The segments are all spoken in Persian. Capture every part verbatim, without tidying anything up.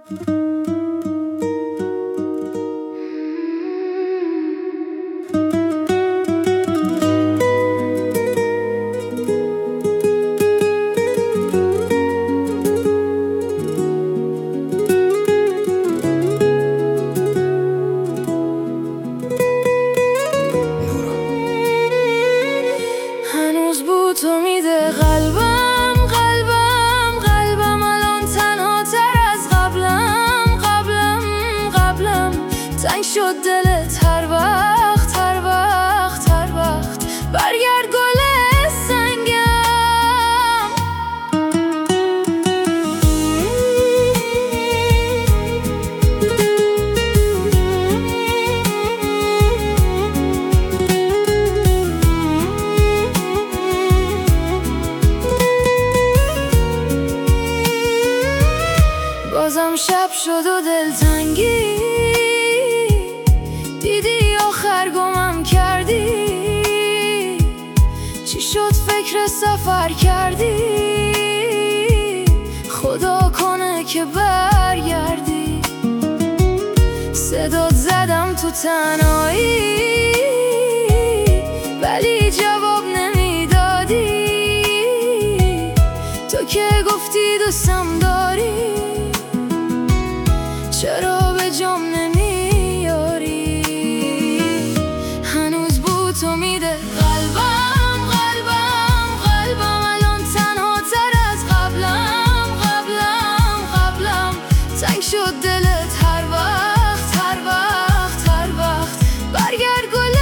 هنوز بو تو میده قلبم قلبم قلبم الان تنها تر از قبلم قبلم قبلم تنگ شد دلت هر وقت هر وقت هر وقت برگرد گل سنگم. بازم شب شد و دلتنگی دیدی آخر گمم کردی، چی شد فکر سفر کردی، خدا کنه که برگردی. صدات زدم تو تنهایی ولی جواب نمیدادی، تو که گفتی دوستم داری چرا به جام نمیاری. هنوز بو تو میده قلبم قلبم قلبم الان تنها تر از قبلم قبلم قبلم تنگ شد دلت هر وقت هر وقت هر وقت برگرد گل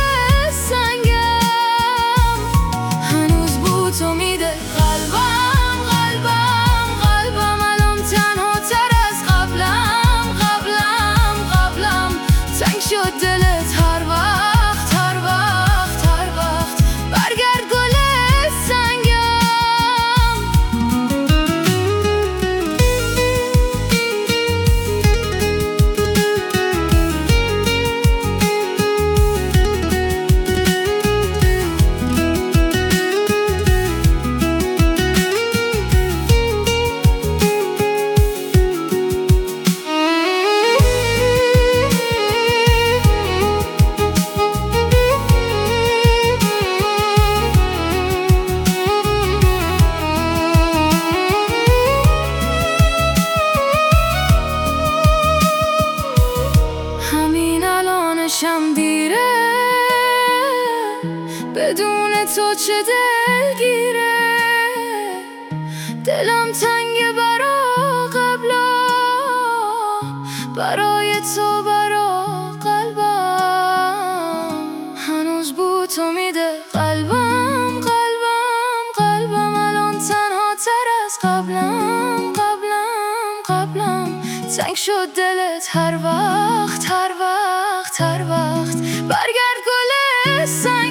سنگم. هنوز بو تو میده قلبم قلبم قلبم الان تنها تر از قبلم قبلم قبلم تنگ شد دلت هر وقت هر وقت هر وقت برگرد گل سنگم. همین الانشم دیره بدون تو چه دلگیره، دلم تنگه برا قبلا برای تو برا قلبم. هنوز بو تو میده قلبم قلبم قلبم الان تنها تر از قبلم قبلم قبلم تنگ شد دلت هر وقت هر وقت هر وقت برگرد گل سنگ.